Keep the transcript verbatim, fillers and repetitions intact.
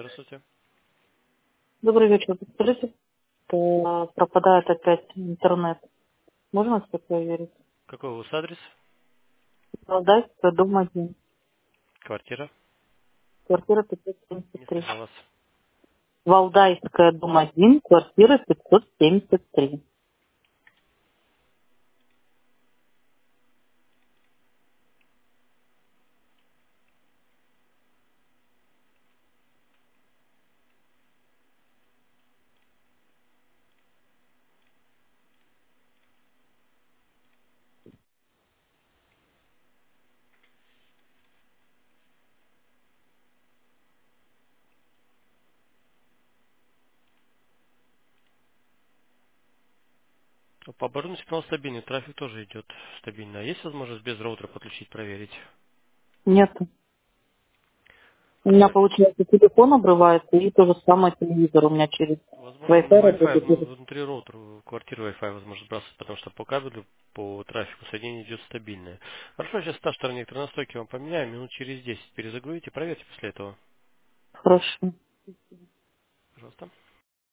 Здравствуйте. Добрый вечер. Подскажите, э, пропадает опять интернет. Можно это проверить? Какой у вас адрес? Валдайская, дом один. Квартира? Квартира Не пятьсот семьдесят три. слышал вас. Валдайская, дом один, квартира пятьсот семьдесят три. Ну, По оборудованию сигнал стабильный, трафик тоже идет стабильно. А есть возможность без роутера подключить, проверить? Нет. У меня, Хорошо. получается, телефон обрывается, и то же самое телевизор у меня через Возможно, Wi-Fi на Wi-Fi, работает. ну, через- внутри роутера, в квартиры Wi-Fi возможно сбрасывать, потому что по кабелю, по трафику соединение идет стабильное. Хорошо, сейчас та стороне электронастойки вам поменяем, минут через десять перезагрузите, проверьте после этого. Хорошо. Пожалуйста.